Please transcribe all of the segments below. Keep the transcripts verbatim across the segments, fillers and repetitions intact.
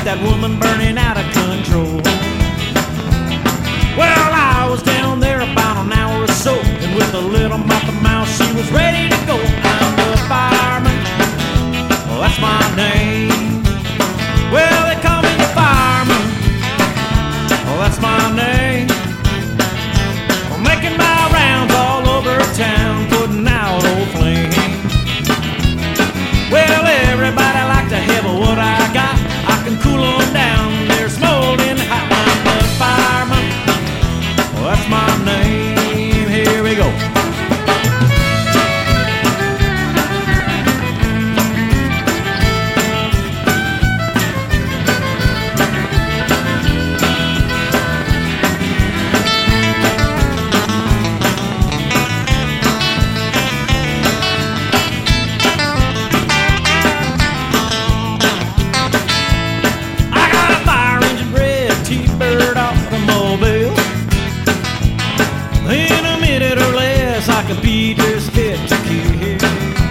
with that woman burning out of control. Well, I was down there about an hour or so, and with a little mouth to mouth, she was ready to go. I'm the fireman, well, that's my name. Well, they call me the fireman, well, that's my name. I'm making my rounds all over town, putting out old flames. Well, everybody like to have what I got. I can cool them down, they're smoldering hot. I'm the fireman, well, that's my name. Here we go. I can beat this kid to kill.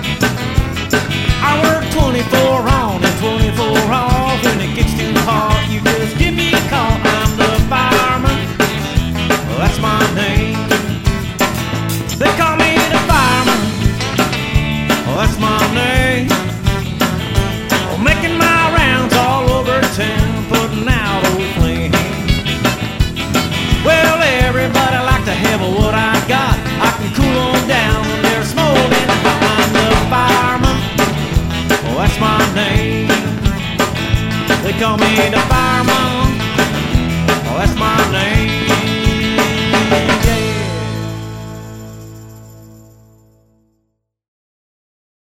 I work twenty-four on and twenty-four off. When it gets too hot, you just give me a call. I'm the fireman, well, that's my name. They call me the fireman, well, that's my name. Oh, making my rounds all over town, putting out old flames. Well, everybody like to have what I got. I can cool them down when they're smoldering hot. I'm the fireman, well, that's my name. They call me the fireman.